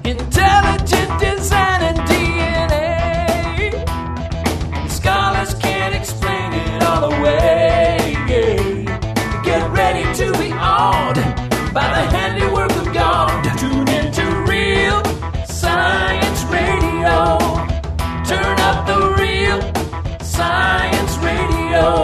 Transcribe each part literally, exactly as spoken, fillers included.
Intelligent design and D N A. Scholars can't explain it all away. Yeah. Get ready to be awed by the handiwork of God. Tune into Real Science Radio. Turn up the Real Science Radio.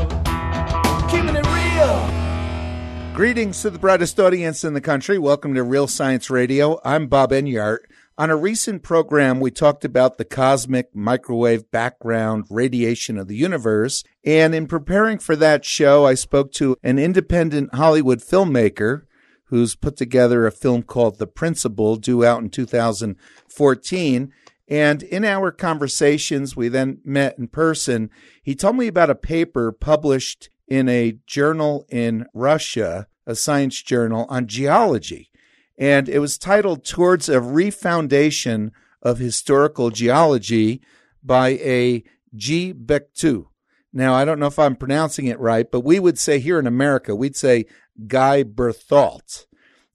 Keeping it real. Greetings to the brightest audience in the country. Welcome to Real Science Radio. I'm Bob Enyart. On a recent program, we talked about the cosmic microwave background radiation of the universe. And in preparing for that show, I spoke to an independent Hollywood filmmaker who's put together a film called The Principle, due out in two thousand fourteen. And in our conversations, we then met in person. He told me about a paper published in a journal in Russia, a science journal on geology. And it was titled Towards a Refoundation of Historical Geology by a Guy Bectu. Now, I don't know if I'm pronouncing it right, but we would say here in America, we'd say Guy Berthault.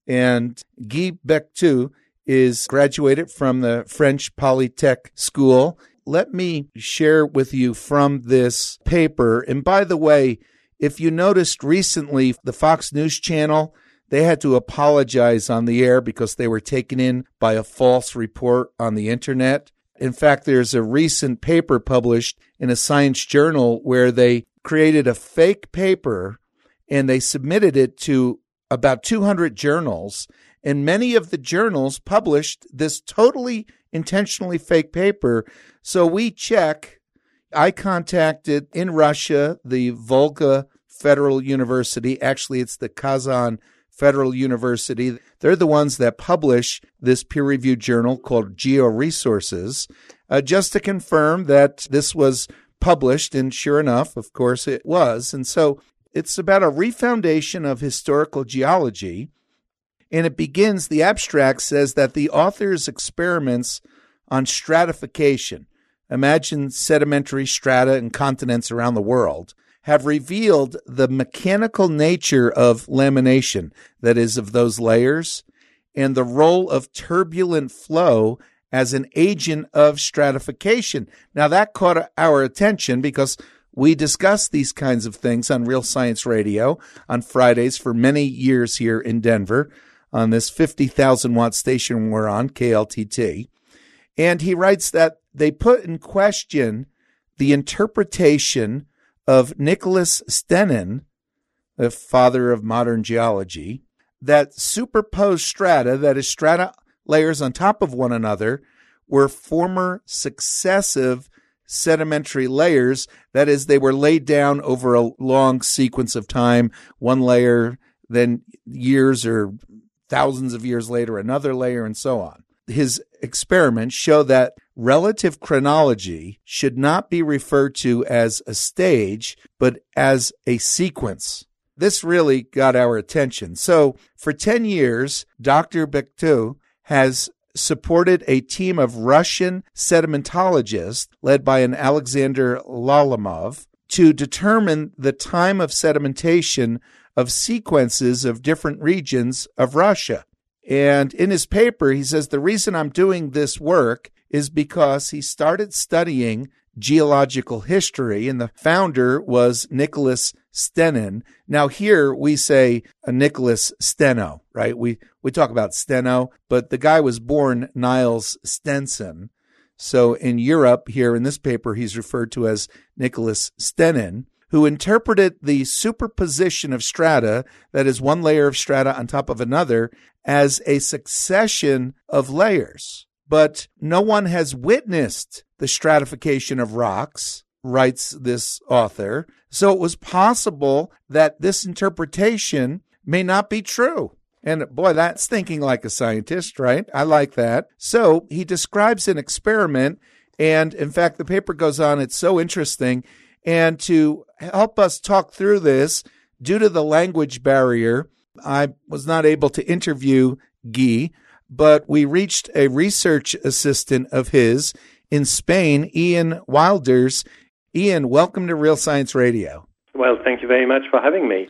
And Guy Bectu is graduated from the French Polytech School. Let me share with you from this paper. And by the way, if you noticed recently, the Fox News Channel, they had to apologize on the air because they were taken in by a false report on the internet. In fact, there's a recent paper published in a science journal where they created a fake paper and they submitted it to about two hundred journals. And many of the journals published this totally intentionally fake paper. So we check. I contacted in Russia the Volga Federal University. Actually, it's the Kazan Federal University. They're the ones that publish this peer-reviewed journal called GeoResources, uh, just to confirm that this was published. And sure enough, of course, it was. And so it's about a refoundation of historical geology. And it begins, the abstract says that the author's experiments on stratification, imagine sedimentary strata and continents around the world, have revealed the mechanical nature of lamination, that is, of those layers, and the role of turbulent flow as an agent of stratification. Now, that caught our attention because we discuss these kinds of things on Real Science Radio on Fridays for many years here in Denver on this fifty thousand watt station we're on, K L T T. And he writes that they put in question the interpretation of Nicholas Stenen, the father of modern geology, that superposed strata, that is strata layers on top of one another, were former successive sedimentary layers. That is, they were laid down over a long sequence of time, one layer, then years or thousands of years later, another layer, and so on. His experiments show that relative chronology should not be referred to as a stage, but as a sequence. This really got our attention. So for ten years, Doctor Bectu has supported a team of Russian sedimentologists led by an Alexander Lalamov to determine the time of sedimentation of sequences of different regions of Russia. And in his paper, he says, the reason I'm doing this work is because he started studying geological history, and the founder was Nicholas Stenen. Now, here we say a Nicholas Steno, right? We we talk about Steno, but the guy was born Niels Stenson. So in Europe, here in this paper, he's referred to as Nicholas Stenen, who interpreted the superposition of strata, that is one layer of strata on top of another, as a succession of layers. But no one has witnessed the stratification of rocks, writes this author. So it was possible that this interpretation may not be true. And boy, that's thinking like a scientist, right? I like that. So he describes an experiment, and in fact, the paper goes on, it's so interesting. And to help us talk through this, due to the language barrier, I was not able to interview Guy, but we reached a research assistant of his in Spain, Ian Wilders. Ian, welcome to Real Science Radio. Well, thank you very much for having me.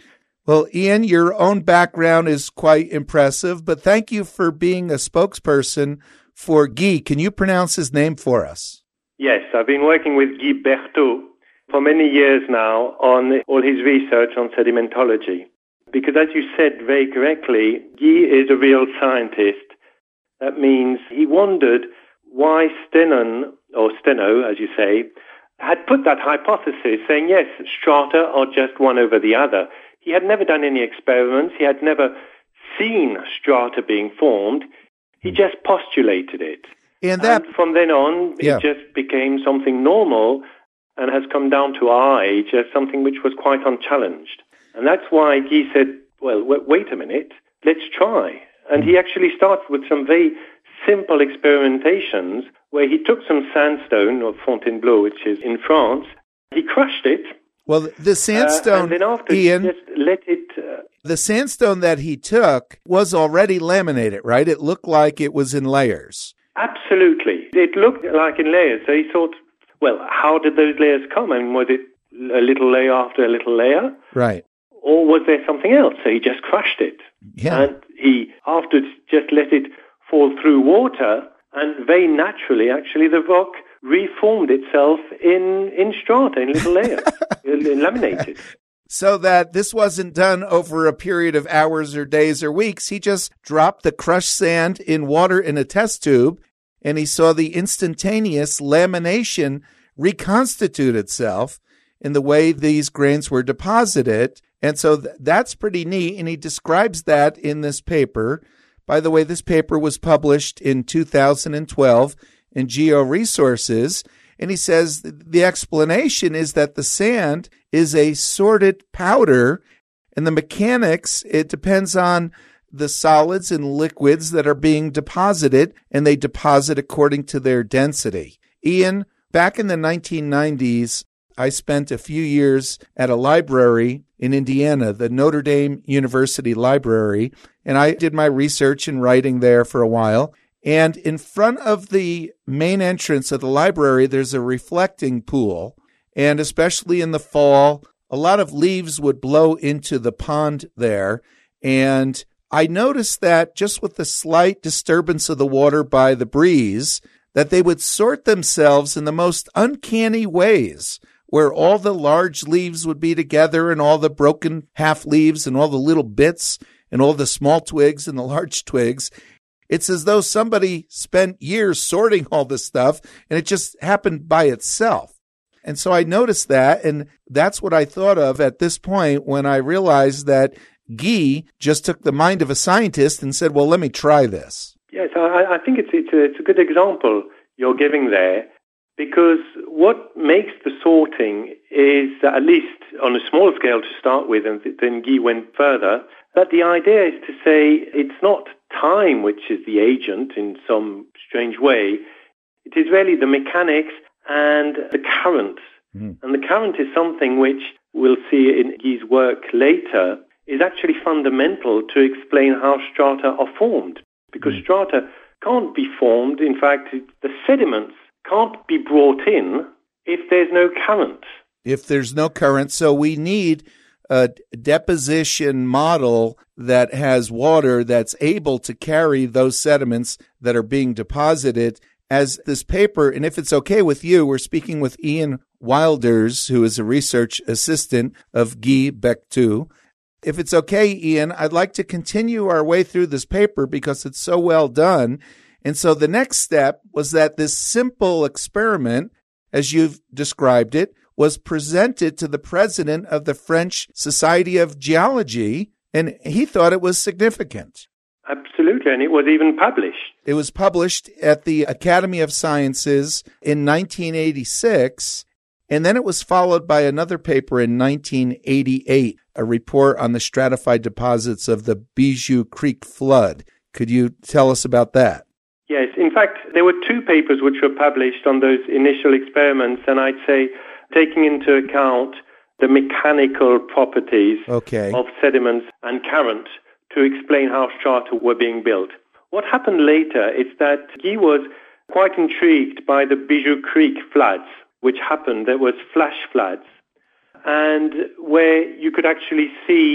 Well, Ian, your own background is quite impressive, but thank you for being a spokesperson for Guy. Can you pronounce his name for us? Yes, I've been working with Guy Berthaud for many years now on all his research on sedimentology. Because as you said very correctly, Guy is a real scientist. That means he wondered why Stenon, or Steno, as you say, had put that hypothesis saying, yes, strata are just one over the other. He had never done any experiments. He had never seen strata being formed. He just postulated it. And, that, and from then on, yeah. it just became something normal and has come down to our age as something which was quite unchallenged. And that's why Guy said, well, w- wait a minute, let's try. And he actually started with some very simple experimentations where he took some sandstone of Fontainebleau, which is in France. He crushed it. Well, the sandstone, uh, and then after, Ian, just let it... Uh, the sandstone that he took was already laminated, right? It looked like it was in layers. Absolutely. It looked like in layers. So he thought, well, how did those layers come? I mean, was it a little layer after a little layer? Right. Or was there something else? So he just crushed it. Yeah. And he, afterwards, just let it fall through water, and very naturally, actually, the rock reformed itself in, in strata, in little layers, laminated. So that this wasn't done over a period of hours or days or weeks. He just dropped the crushed sand in water in a test tube, and he saw the instantaneous lamination reconstitute itself in the way these grains were deposited. And so th- that's pretty neat, and he describes that in this paper. By the way, this paper was published in two thousand twelve in GeoResources, and he says the explanation is that the sand is a sorted powder, and the mechanics, it depends on the solids and liquids that are being deposited, and they deposit according to their density. Ian, back in the nineteen nineties, I spent a few years at a library in Indiana, the Notre Dame University Library, and I did my research and writing there for a while. And in front of the main entrance of the library, there's a reflecting pool. And especially in the fall, a lot of leaves would blow into the pond there. And I noticed that just with the slight disturbance of the water by the breeze, that they would sort themselves in the most uncanny ways, where all the large leaves would be together and all the broken half leaves and all the little bits and all the small twigs and the large twigs. It's as though somebody spent years sorting all this stuff, and it just happened by itself. And so I noticed that, and that's what I thought of at this point when I realized that Guy just took the mind of a scientist and said, well, let me try this. Yes, I, I think it's, it's, a, it's a good example you're giving there, because what makes the sorting is, at least on a small scale to start with, and then Guy went further, that the idea is to say it's not time which is the agent in some strange way. It is really the mechanics and the current. Mm. And the current is something which we'll see in Guy's work later is actually fundamental to explain how strata are formed. Because mm. strata can't be formed. In fact, the sediments can't be brought in if there's no current. If there's no current, so we need a deposition model that has water that's able to carry those sediments that are being deposited. As this paper, and if it's okay with you, we're speaking with Ian Wilders, who is a research assistant of Guy Berthaud. If it's okay, Ian, I'd like to continue our way through this paper because it's so well done. And so the next step was that this simple experiment, as you've described it, was presented to the president of the French Society of Geology, and he thought it was significant. Absolutely, and it was even published. It was published at the Academy of Sciences in nineteen eighty-six, and then it was followed by another paper in nineteen eighty-eight, a report on the stratified deposits of the Bijou Creek flood. Could you tell us about that? Yes, in fact, there were two papers which were published on those initial experiments, and I'd say taking into account the mechanical properties okay. of sediments and current to explain how strata were being built. What happened later is that Guy was quite intrigued by the Bijou Creek floods, which happened. There was flash floods, and where you could actually see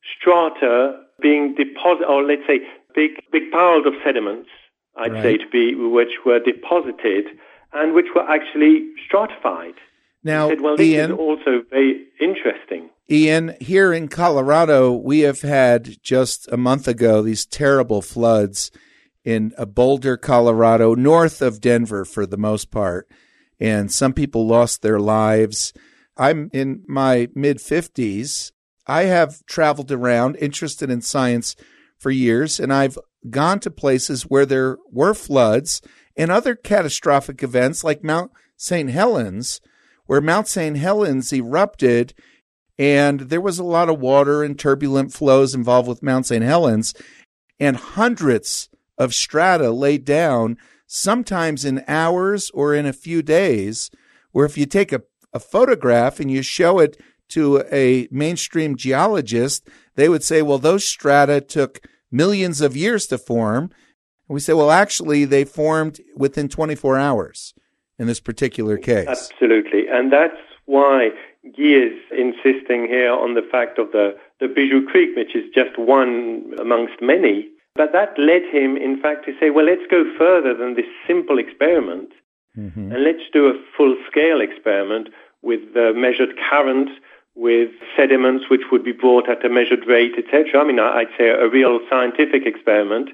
strata being deposited, or let's say big big piles of sediments, I'd right. say to be, which were deposited and which were actually stratified. Now, said, well, this Ian, is also very interesting. Ian, here in Colorado, we have had just a month ago these terrible floods in Boulder, Colorado, north of Denver for the most part. And some people lost their lives. I'm in my mid-fifties. I have traveled around, interested in science for years, and I've gone to places where there were floods and other catastrophic events like Mount Saint Helens, where Mount Saint Helens erupted, and there was a lot of water and turbulent flows involved with Mount Saint Helens, and hundreds of strata laid down, sometimes in hours or in a few days, where if you take a, a photograph and you show it to a mainstream geologist, they would say, well, those strata took millions of years to form. And we say, well, actually, they formed within twenty-four hours in this particular case. Absolutely. And that's why Guy is insisting here on the fact of the, the Bijou Creek, which is just one amongst many. But that led him, in fact, to say, well, let's go further than this simple experiment, mm-hmm. and let's do a full-scale experiment with uh, measured current, with sediments which would be brought at a measured rate, et cetera. I mean, I'd say a real scientific experiment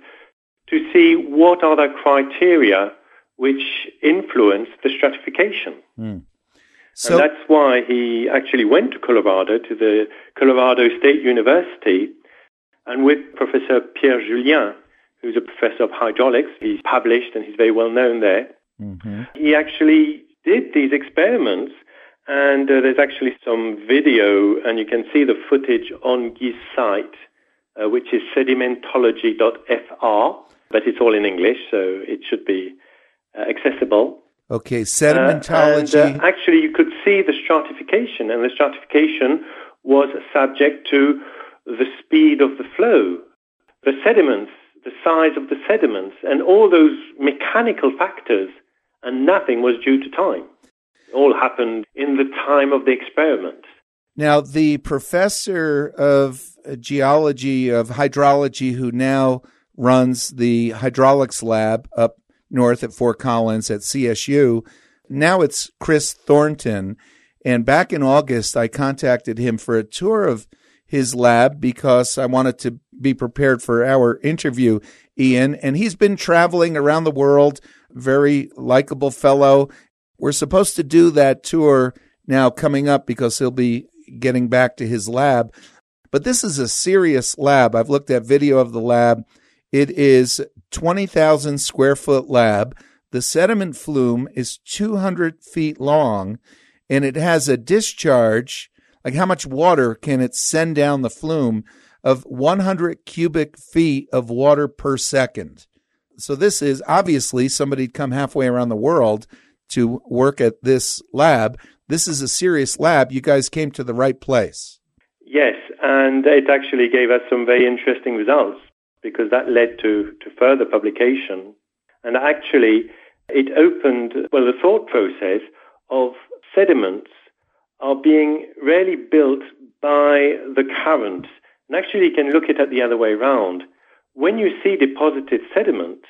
to see what are the criteria which influence the stratification. Mm. So and that's why he actually went to Colorado, to the Colorado State University, and with Professor Pierre Julien, who's a professor of hydraulics, he's published and he's very well known there. Mm-hmm. He actually did these experiments, and uh, there's actually some video, and you can see the footage on Guy's site, uh, which is sedimentology dot f r, but it's all in English, so it should be uh, accessible. Okay, sedimentology. Uh, and uh, actually, you could see the stratification, and the stratification was subject to the speed of the flow, the sediments, the size of the sediments, and all those mechanical factors, and nothing was due to time. It all happened in the time of the experiment. Now, the professor of geology, of hydrology, who now runs the hydraulics lab up north at Fort Collins at C S U, now it's Chris Thornton. And back in August, I contacted him for a tour of his lab because I wanted to be prepared for our interview, Ian. And he's been traveling around the world, very likable fellow. We're supposed to do that tour now coming up because he'll be getting back to his lab. But this is a serious lab. I've looked at video of the lab. It is twenty thousand square foot lab. The sediment flume is two hundred feet long, and it has a discharge, like how much water can it send down the flume, of one hundred cubic feet of water per second. So this is obviously somebody'd come halfway around the world to work at this lab. This is a serious lab. You guys came to the right place. Yes, and it actually gave us some very interesting results because that led to, to further publication. And actually, it opened, well, the thought process of sediments are being really built by the current. And actually, you can look at it the other way around. When you see deposited sediment,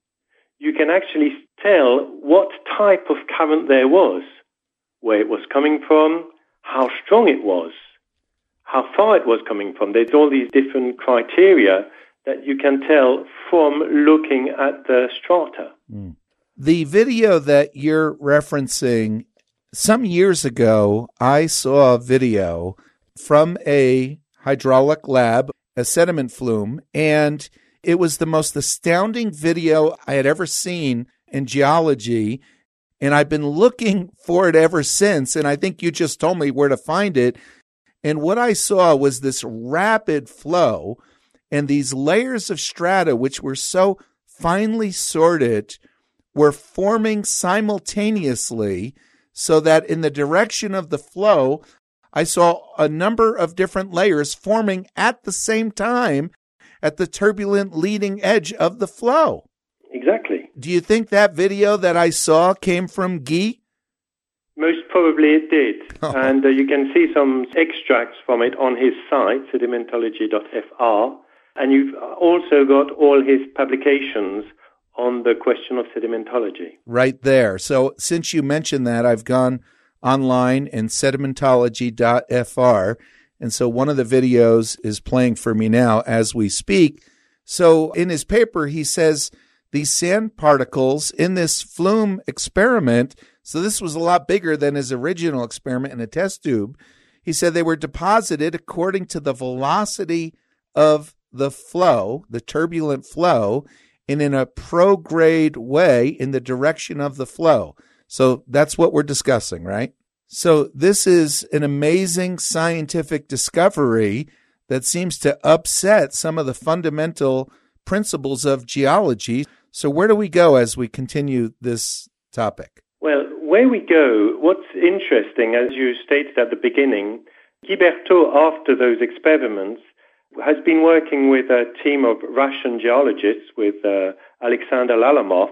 you can actually tell what type of current there was, where it was coming from, how strong it was, how far it was coming from. There's all these different criteria that you can tell from looking at the strata. Mm. The video that you're referencing, some years ago, I saw a video from a hydraulic lab, a sediment flume, and it was the most astounding video I had ever seen in geology, and I've been looking for it ever since, and I think you just told me where to find it. And what I saw was this rapid flow and these layers of strata, which were so finely sorted, were forming simultaneously, so that in the direction of the flow, I saw a number of different layers forming at the same time at the turbulent leading edge of the flow. Exactly. Do you think that video that I saw came from Guy? Most probably it did. Oh. And uh, you can see some extracts from it on his site, sedimentology dot f r. And you've also got all his publications on the question of sedimentology. Right there. So since you mentioned that, I've gone online in sedimentology dot f r. And so one of the videos is playing for me now as we speak. So in his paper, he says these sand particles in this flume experiment, so this was a lot bigger than his original experiment in a test tube. He said they were deposited according to the velocity of the flow, the turbulent flow, and in a prograde way in the direction of the flow. So that's what we're discussing, right? So this is an amazing scientific discovery that seems to upset some of the fundamental principles of geology. So where do we go as we continue this topic? Well, where we go, what's interesting, as you stated at the beginning, Guy Berthaud, after those experiments, has been working with a team of Russian geologists, with uh, Alexander Lalamov.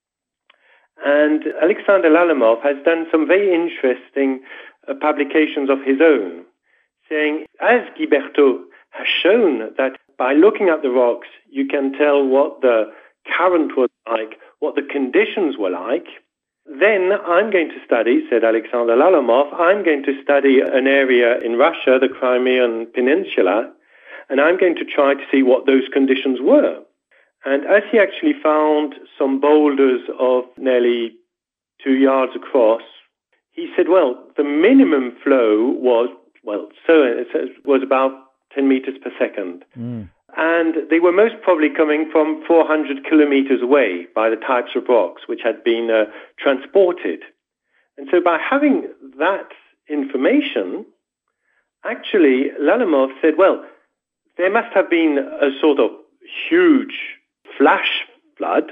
And Alexander Lalamov has done some very interesting uh, publications of his own, saying, as Guy Berthaud has shown that by looking at the rocks, you can tell what the current was like, what the conditions were like. Then I'm going to study, said Alexander Lalamov, I'm going to study an area in Russia, the Crimean Peninsula, and I'm going to try to see what those conditions were. And as he actually found some boulders of nearly two yards across, he said, well, the minimum flow was, well, so it was about ten meters per second. Mm. And they were most probably coming from four hundred kilometers away by the types of rocks which had been uh, transported. And so by having that information, actually, Lalamov said, well, there must have been a sort of huge flash flood,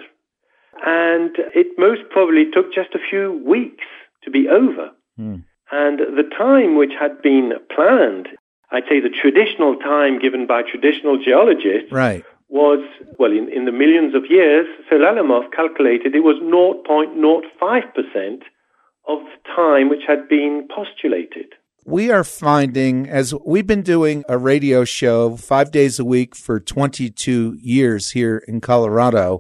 and it most probably took just a few weeks to be over. Mm. And the time which had been planned, I'd say the traditional time given by traditional geologists, right, was, well, in, in the millions of years. So Lalamov calculated it was zero point zero five percent of the time which had been postulated. We are finding, as we've been doing a radio show five days a week for twenty-two years here in Colorado,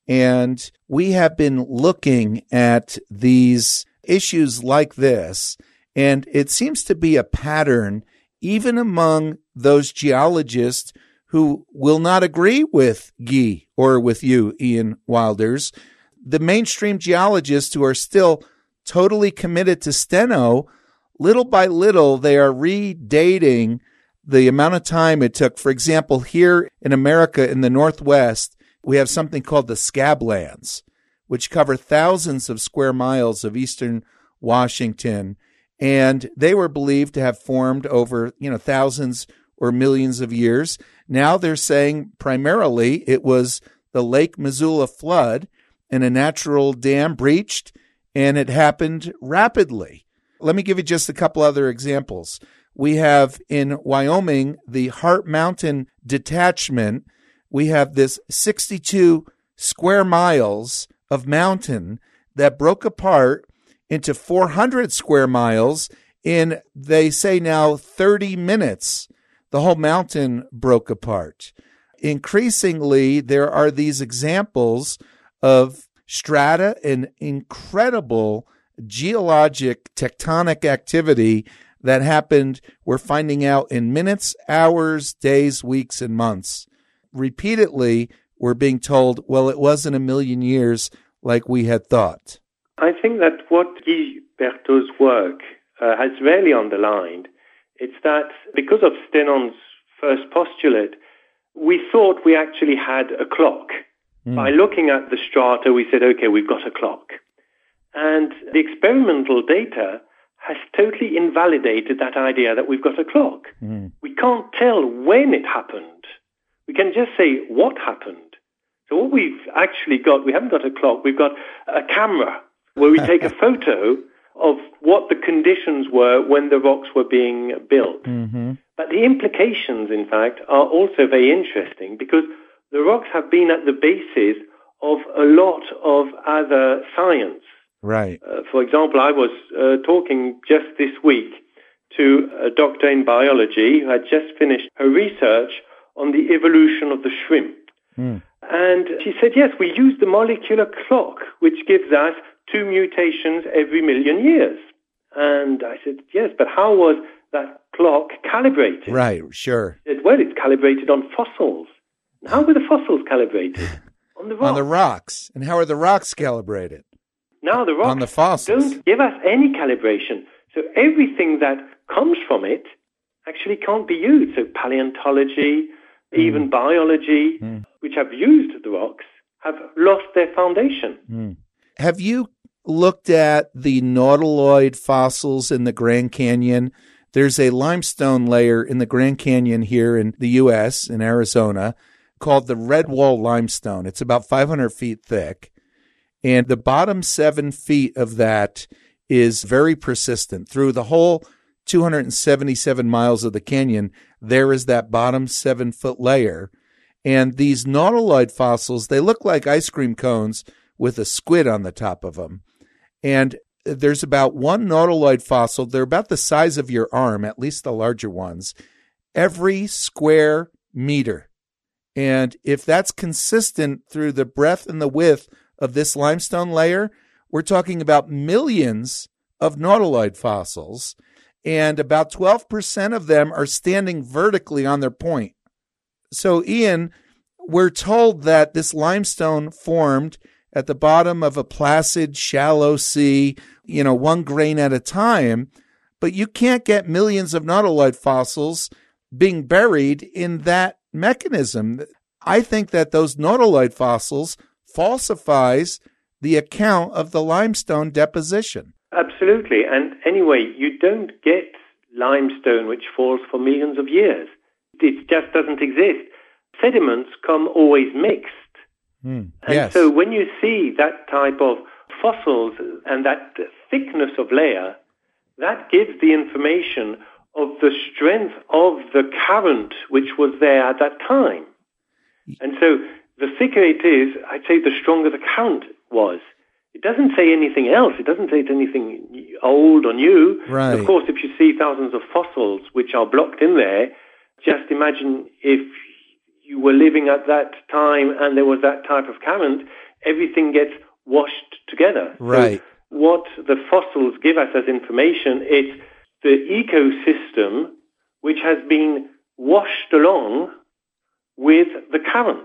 and we have been looking at these issues like this, and it seems to be a pattern even among those geologists who will not agree with Guy or with you, Ian Wilders. The mainstream geologists who are still totally committed to steno, little by little, they are redating the amount of time it took. For example, here in America, in the Northwest, we have something called the Scablands, which cover thousands of square miles of eastern Washington. And they were believed to have formed over, you know, thousands or millions of years. Now they're saying primarily it was the Lake Missoula flood and a natural dam breached, and it happened rapidly. Let me give you just a couple other examples. We have in Wyoming the Heart Mountain Detachment. We have this sixty-two square miles of mountain that broke apart into four hundred square miles in, they say now, thirty minutes. The whole mountain broke apart. Increasingly, there are these examples of strata and incredible geologic tectonic activity that happened, we're finding out, in minutes, hours, days, weeks, and months. Repeatedly, we're being told, well, it wasn't a million years like we had thought. I think that what Guy Berthaud's work uh, has really underlined, it's that because of Stenon's first postulate, we thought we actually had a clock. Mm. By looking at the strata, we said, okay, we've got a clock. And the experimental data has totally invalidated that idea that we've got a clock. Mm. We can't tell when it happened. We can just say what happened. So what we've actually got, we haven't got a clock, we've got a camera where we take a photo of what the conditions were when the rocks were being built. Mm-hmm. But the implications, in fact, are also very interesting because the rocks have been at the basis of a lot of other science. Right. Uh, for example, I was uh, talking just this week to a doctor in biology who had just finished her research on the evolution of the shrimp. Mm. And she said, yes, we use the molecular clock, which gives us two mutations every million years. And I said, yes, but how was that clock calibrated? Right, sure. She said, well, it's calibrated on fossils. And how were the fossils calibrated? On the rocks. On the rocks. And how are the rocks calibrated? Now the rocks on the fossils. Don't give us any calibration. So everything that comes from it actually can't be used. So paleontology, mm. even biology, mm. which have used the rocks, have lost their foundation. Mm. Have you looked at the nautiloid fossils in the Grand Canyon? There's a limestone layer in the Grand Canyon here in the U S, in Arizona, called the Redwall limestone. It's about five hundred feet thick. And the bottom seven feet of that is very persistent. Through the whole two hundred seventy-seven miles of the canyon, there is that bottom seven-foot layer. And these nautiloid fossils, they look like ice cream cones with a squid on the top of them. And there's about one nautiloid fossil. They're about the size of your arm, at least the larger ones, every square meter. And if that's consistent through the breadth and the width of this limestone layer, we're talking about millions of nautiloid fossils, and about twelve percent of them are standing vertically on their point. So, Ian, we're told that this limestone formed at the bottom of a placid, shallow sea, you know, one grain at a time, but you can't get millions of nautiloid fossils being buried in that mechanism. I think that those nautiloid fossils falsifies the account of the limestone deposition. Absolutely. And anyway, you don't get limestone which falls for millions of years. It just doesn't exist. Sediments come always mixed. Mm, and yes. so when you see that type of fossils and that thickness of layer, that gives the information of the strength of the current which was there at that time. And so the thicker it is, I'd say the stronger the current was. It doesn't say anything else. It doesn't say it's anything old or new. Right. Of course, if you see thousands of fossils which are blocked in there, just imagine if you were living at that time and there was that type of current, everything gets washed together. Right. So what the fossils give us as information is the ecosystem which has been washed along with the current.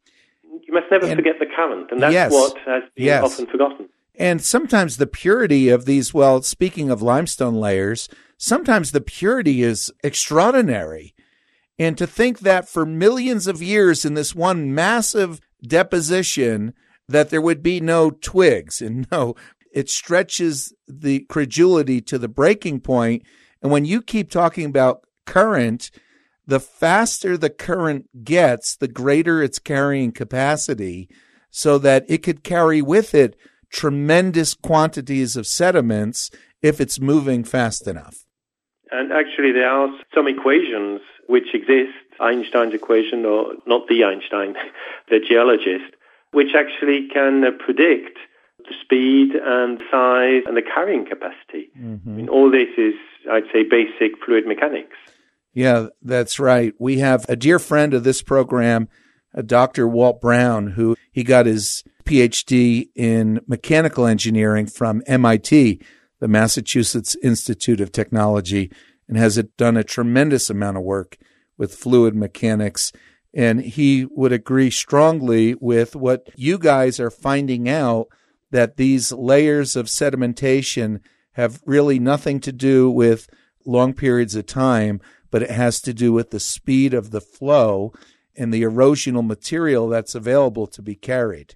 You must never and, forget the current, and that's yes, what has been yes. often forgotten. And sometimes the purity of these, well, speaking of limestone layers, sometimes the purity is extraordinary. And to think that for millions of years in this one massive deposition that there would be no twigs and no, it stretches the credulity to the breaking point. And when you keep talking about current, the faster the current gets, the greater its carrying capacity, so that it could carry with it tremendous quantities of sediments if it's moving fast enough. And actually, there are some equations which exist, Einstein's equation, or not the Einstein, the geologist, which actually can uh, predict the speed and size and the carrying capacity. Mm-hmm. I mean, all this is, I'd say, basic fluid mechanics. Yeah, that's right. We have a dear friend of this program, Doctor Walt Brown, who he got his P H D in mechanical engineering from M I T, the Massachusetts Institute of Technology, and has done a tremendous amount of work with fluid mechanics. And he would agree strongly with what you guys are finding out, that these layers of sedimentation have really nothing to do with long periods of time, but it has to do with the speed of the flow and the erosional material that's available to be carried.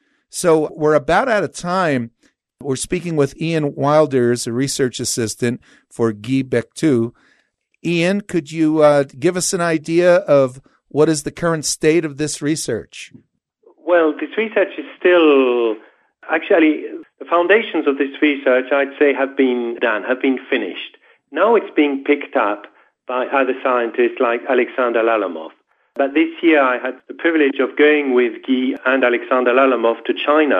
So we're about out of time. We're speaking with Ian Wilders, a research assistant for Guy Bectu. Ian, could you uh, give us an idea of what is the current state of this research? Well, this research is still, actually, the foundations of this research, I'd say, have been done, have been finished. Now it's being picked up by other scientists like Alexander Lalamov. But this year I had the privilege of going with Guy and Alexander Lalamov to China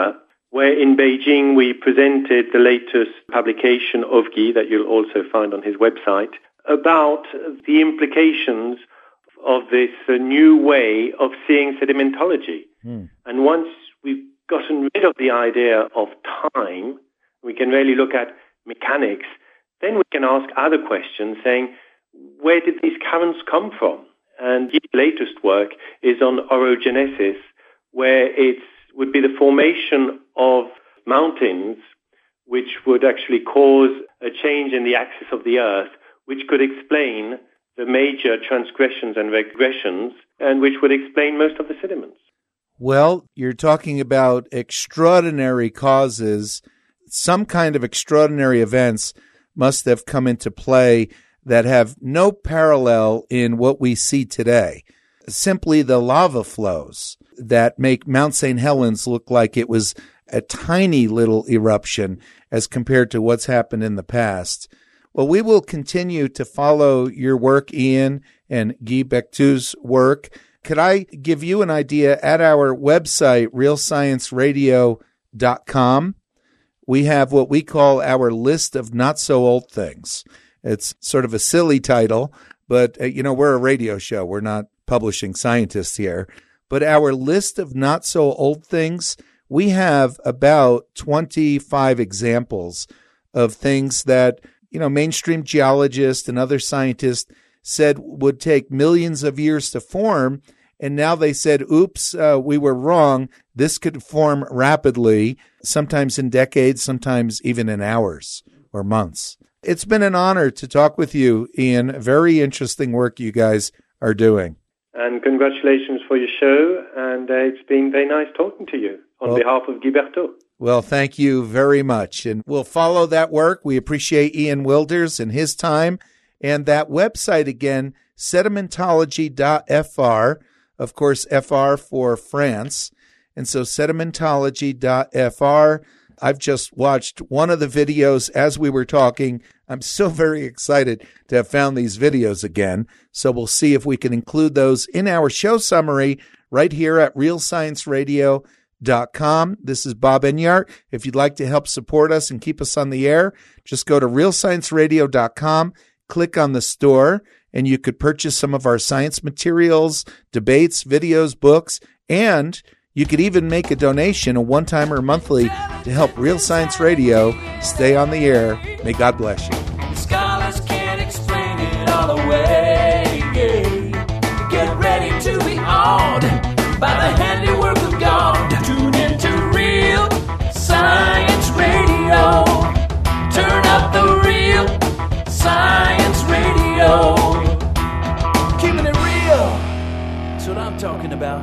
where in Beijing we presented the latest publication of Guy that you'll also find on his website about the implications of this uh, new way of seeing sedimentology. Mm. And once we've gotten rid of the idea of time, we can really look at mechanics, then we can ask other questions saying, where did these currents come from? And the latest work is on orogenesis, where it would be the formation of mountains which would actually cause a change in the axis of the Earth, which could explain the major transgressions and regressions, and which would explain most of the sediments. Well, you're talking about extraordinary causes. Some kind of extraordinary events must have come into play that have no parallel in what we see today. Simply the lava flows that make Mount Saint Helens look like it was a tiny little eruption as compared to what's happened in the past. Well, we will continue to follow your work, Ian, and Guy Bectou's work. Could I give you an idea? At our website, real science radio dot com, we have what we call our list of not-so-old things. It's sort of a silly title, but, uh, you know, we're a radio show. We're not publishing scientists here. But our list of not-so-old things, we have about twenty-five examples of things that, you know, mainstream geologists and other scientists said would take millions of years to form. And now they said, oops, uh, we were wrong. This could form rapidly, sometimes in decades, sometimes even in hours or months. It's been an honor to talk with you, Ian. Very interesting work you guys are doing. And congratulations for your show. And uh, it's been very nice talking to you on well, behalf of Guy Berthaud. Well, thank you very much. And we'll follow that work. We appreciate Ian Wilders and his time. And that website again, sedimentology dot f r, of course, F R for France. And so sedimentology dot f r. I've just watched one of the videos as we were talking. I'm so very excited to have found these videos again. So we'll see if we can include those in our show summary right here at real science radio dot com. This is Bob Enyart. If you'd like to help support us and keep us on the air, just go to real science radio dot com, click on the store, and you could purchase some of our science materials, debates, videos, books, and you could even make a donation, a one-time or monthly, to help Real Science Radio stay on the air. May God bless you. Scholars can't explain it all away. Yeah. Get ready to be awed by the handiwork of God. Tune into Real Science Radio. Turn up the Real Science Radio. Keeping it real. That's what I'm talking about.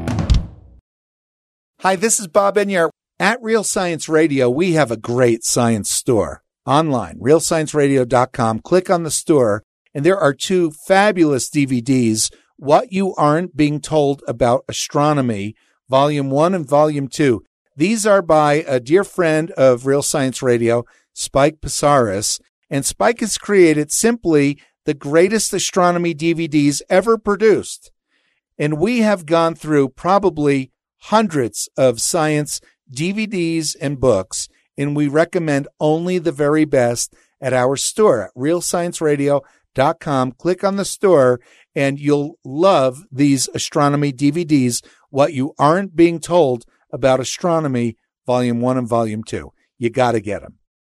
Hi, this is Bob Enyart. At Real Science Radio, we have a great science store online, real science radio dot com. Click on the store, and there are two fabulous D V Ds, What You Aren't Being Told About Astronomy, Volume one and Volume two. These are by a dear friend of Real Science Radio, Spike Psaris, and Spike has created simply the greatest astronomy D V Ds ever produced. And we have gone through probably hundreds of science D V Ds and books, and we recommend only the very best at our store at real science radio dot com. Click on the store, and you'll love these astronomy D V Ds, What You Aren't Being Told About Astronomy, Volume one and Volume two. You got to get them.